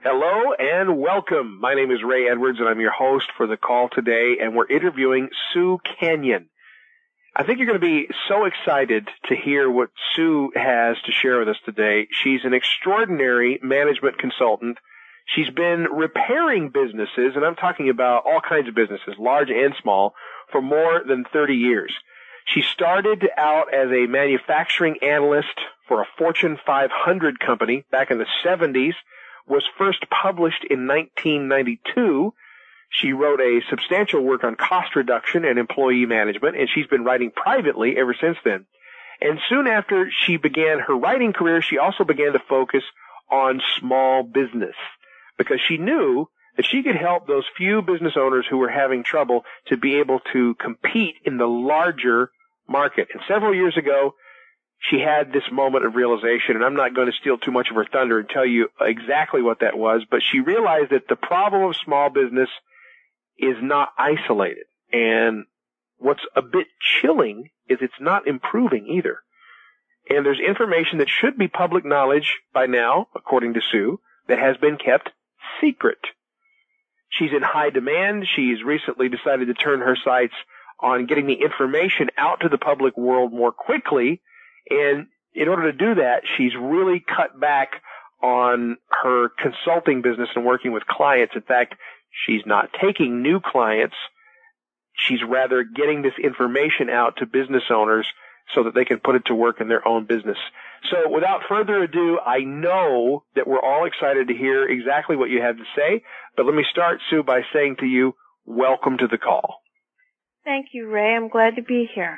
Hello and welcome. My name is Ray Edwards and I'm your host for the call today, and we're interviewing Sue Kenyon. I think you're going to be so excited to hear what Sue has to share with us today. She's an extraordinary management consultant. She's been repairing businesses, and I'm talking about all kinds of businesses, large and small, for more than 30 years. She started out as a manufacturing analyst for a Fortune 500 company back in the 70s, was first published in 1992. She wrote a substantial work on cost reduction and employee management, and she's been writing privately ever since then. And soon after she began her writing career, she also began to focus on small business because she knew that she could help those few business owners who were having trouble to be able to compete in the larger market. And several years ago, she had this moment of realization, and I'm not going to steal too much of her thunder and tell you exactly what that was, but she realized that the problem of small business is not isolated. And what's a bit chilling is it's not improving either. And there's information that should be public knowledge by now, according to Sue, that has been kept secret. She's in high demand. She's recently decided to turn her sights on getting the information out to the public world more quickly. And in order to do that, she's really cut back on her consulting business and working with clients. In fact, she's not taking new clients. She's rather getting this information out to business owners so that they can put it to work in their own business. So without further ado, I know that we're all excited to hear exactly what you have to say. But let me start, Sue, by saying to you, welcome to the call. Thank you, Ray. I'm glad to be here.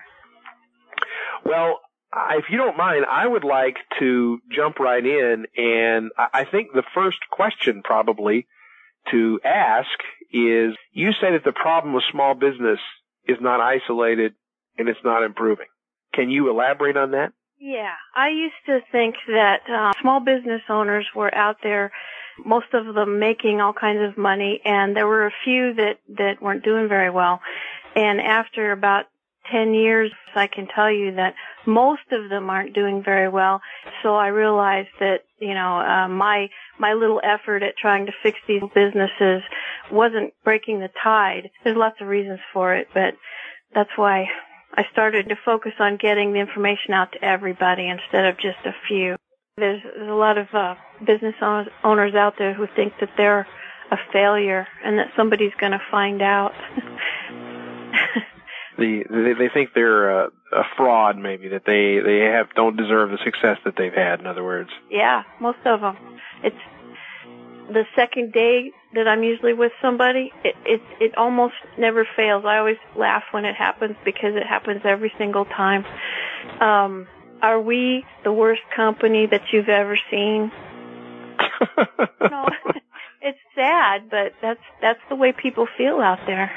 Well, if you don't mind, I would like to jump right in, and I think the first question probably to ask is, you say that the problem with small business is not isolated and it's not improving. Can you elaborate on that? Yeah, I used to think that small business owners were out there, most of them making all kinds of money, and there were a few that weren't doing very well. And after about 10 years, I can tell you that most of them aren't doing very well. So I realized that, my little effort at trying to fix these businesses wasn't breaking the tide. There's lots of reasons for it, but that's why I started to focus on getting the information out to everybody instead of just a few. There's a lot of business owners out there who think that they're a failure and that somebody's going to find out. They think they're a fraud, maybe, that they don't deserve the success that they've had, in other words. Yeah, most of them. It's the second day that I'm usually with somebody, it almost never fails. I always laugh when it happens because it happens every single time. Are we the worst company that you've ever seen? No, it's sad, but that's the way people feel out there.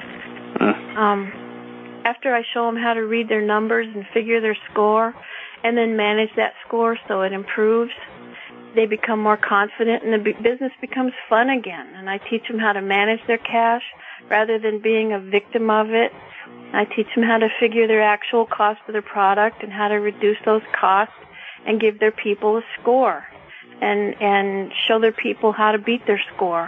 After I show them how to read their numbers and figure their score and then manage that score so it improves, they become more confident and the business becomes fun again. And I teach them how to manage their cash rather than being a victim of it. I teach them how to figure their actual cost of their product and how to reduce those costs and give their people a score and show their people how to beat their score.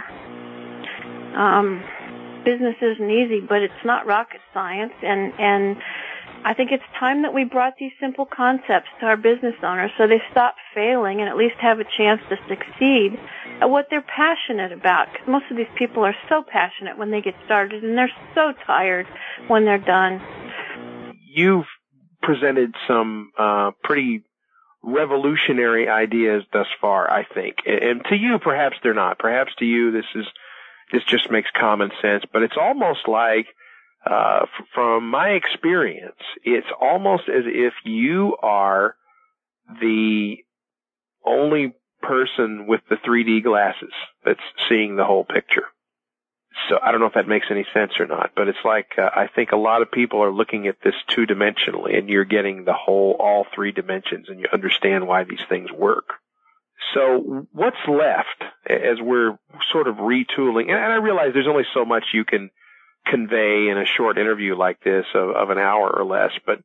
Business isn't easy, but it's not rocket science, and I think it's time that we brought these simple concepts to our business owners so they stop failing and at least have a chance to succeed at what they're passionate about. Because most of these people are so passionate when they get started, and they're so tired when they're done. You've presented some pretty revolutionary ideas thus far, I think. And to you, perhaps they're not. Perhaps to you, this just makes common sense. But it's almost like, from my experience, it's almost as if you are the only person with the 3D glasses that's seeing the whole picture. So I don't know if that makes any sense or not, but it's like, I think a lot of people are looking at this two-dimensionally, and you're getting all three dimensions, and you understand why these things work. So what's left as we're sort of retooling? And I realize there's only so much you can convey in a short interview like this of an hour or less, but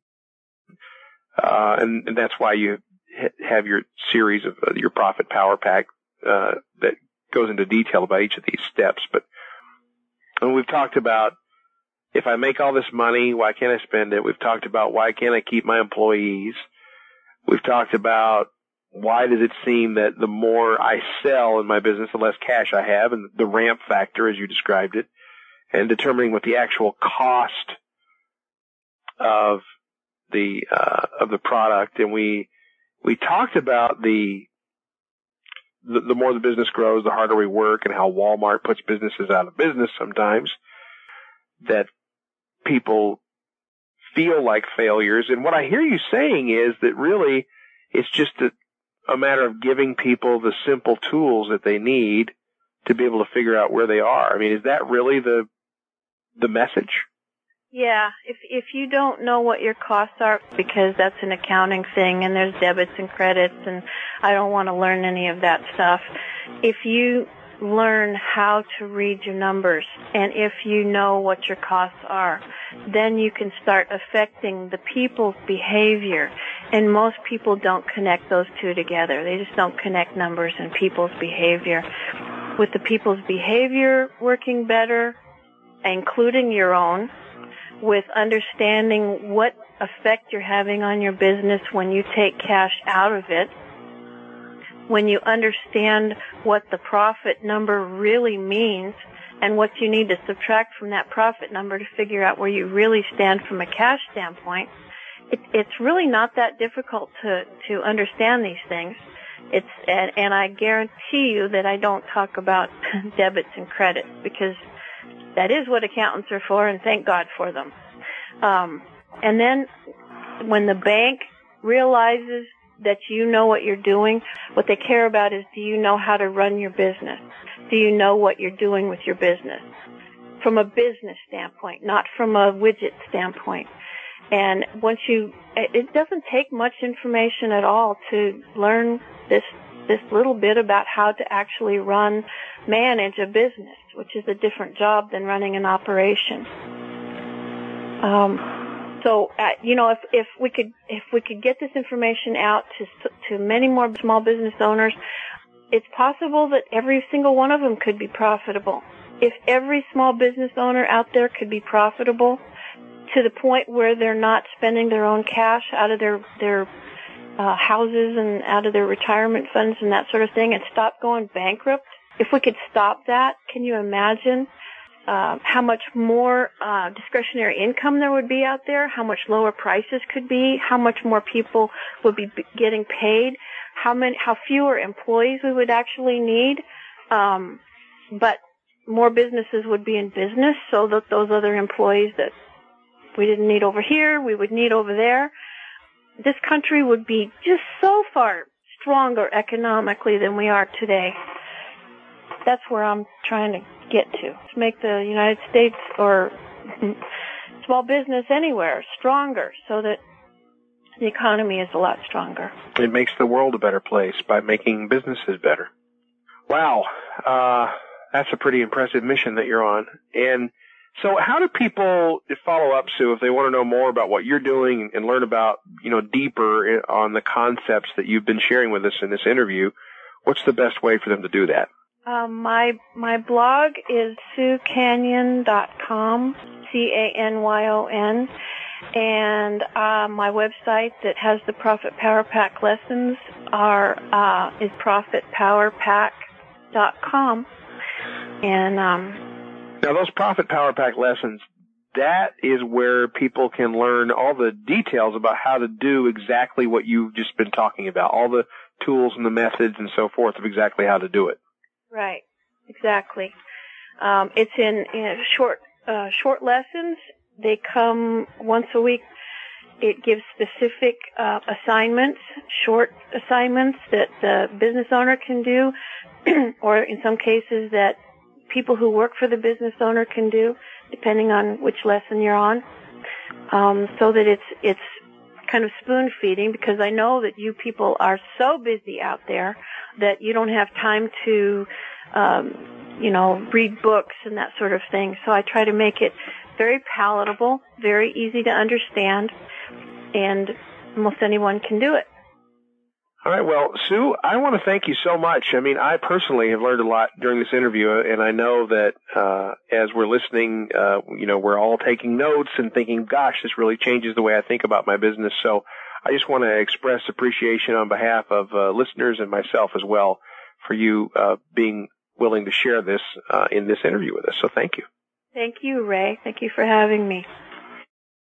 and that's why you have your series of your Profit Power Pack that goes into detail about each of these steps. But and we've talked about, if I make all this money, why can't I spend it? We've talked about, why can't I keep my employees? We've talked about, why does it seem that the more I sell in my business, the less cash I have, and the ramp factor, as you described it, and determining what the actual cost of the product. And we talked about the more the business grows, the harder we work, and how Walmart puts businesses out of business sometimes, that people feel like failures. And what I hear you saying is that really it's just a matter of giving people the simple tools that they need to be able to figure out where they are. I mean, is that really the message? Yeah, if you don't know what your costs are, because that's an accounting thing and there's debits and credits, and I don't want to learn any of that stuff. If you learn how to read your numbers, and if you know what your costs are, then you can start affecting the people's behavior. And most people don't connect those two together. They just don't connect numbers and people's behavior. With the people's behavior working better, including your own, with understanding what effect you're having on your business when you take cash out of it, when you understand what the profit number really means and what you need to subtract from that profit number to figure out where you really stand from a cash standpoint, it's really not that difficult to understand these things. And I guarantee you that I don't talk about debits and credits, because that is what accountants are for, and thank God for them. And then when the bank realizes that you know what you're doing, what they care about is, do you know how to run your business? Do you know what you're doing with your business? From a business standpoint, not from a widget standpoint. And it doesn't take much information at all to learn this little bit about how to actually manage a business, which is a different job than running an operation. If we could get this information out to many more small business owners, it's possible that every single one of them could be profitable. If every small business owner out there could be profitable to the point where they're not spending their own cash out of their houses and out of their retirement funds and that sort of thing, and stop going bankrupt, if we could stop that, can you imagine how much more discretionary income there would be out there, how much lower prices could be, how much more people would be getting paid, how fewer employees we would actually need, but more businesses would be in business, so that those other employees that we didn't need over here, we would need over there. This country would be just so far stronger economically than we are today. That's where I'm trying to get to make the United States or small business anywhere stronger, so that the economy is a lot stronger. It makes the world a better place by making businesses better. Wow. That's a pretty impressive mission that you're on. And so how do people follow up, Sue, if they want to know more about what you're doing and learn about, deeper on the concepts that you've been sharing with us in this interview? What's the best way for them to do that? My blog is SueCanyon.com, CANYON, and my website that has the Profit Power Pack lessons is ProfitPowerPack.com. And now those Profit Power Pack lessons, that is where people can learn all the details about how to do exactly what you've just been talking about, all the tools and the methods and so forth of exactly how to do it. Right, exactly. It's in short lessons. They come once a week. It gives specific assignments, short assignments that the business owner can do, or in some cases that people who work for the business owner can do, depending on which lesson you're on, so that it's kind of spoon feeding, because I know that you people are so busy out there that you don't have time to, read books and that sort of thing. So I try to make it very palatable, very easy to understand, and almost anyone can do it. All right. Well, Sue, I want to thank you so much. I mean, I personally have learned a lot during this interview, and I know that as we're listening, we're all taking notes and thinking, gosh, this really changes the way I think about my business. So I just want to express appreciation on behalf of listeners and myself as well for you being willing to share this in this interview with us. So thank you. Thank you, Ray. Thank you for having me.